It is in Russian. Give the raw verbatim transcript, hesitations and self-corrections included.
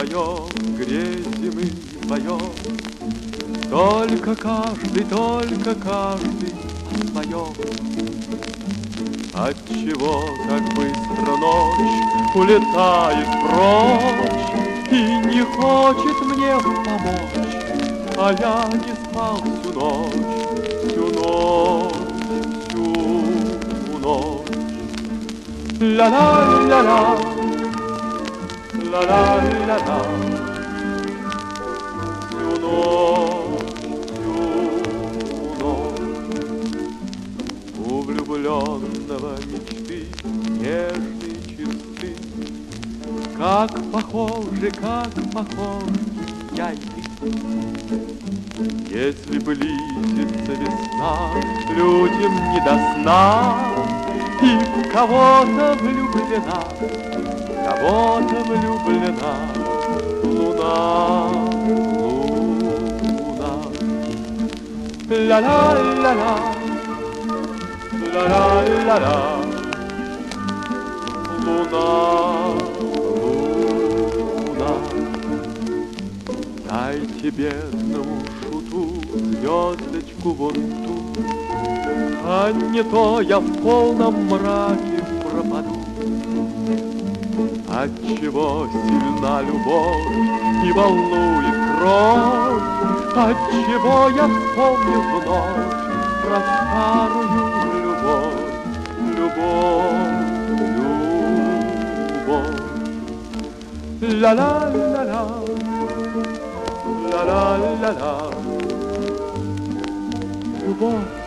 вдвоем, грезим и поем. Только каждый, только каждый о своем. Отчего так быстро ночь улетает прочь и не хочет мне помочь, а я не спал всю ночь, всю ночь, всю ночь. Ла-ла-ла-ла, ла-ла-ла-ла, всю ночь, всю ночь. У влюбленного мечты нежные черты, как похожи, как похожи я и ты. Если близится весна, людям не до сна, и в кого-то влюблена, кого-то влюблена луна, луна. Ла-ла-ла-ла, ла-ла-ла-ла, луна, луна. Дайте бедному шуту звездочку вон ту, а не то я в полном мраке пропаду. Отчего сильна любовь и волнует кровь, отчего я вспомнил вновь про старую любовь, любовь, любовь. Ла-ла-ла-ла, ла-ла-ла-ла, любовь.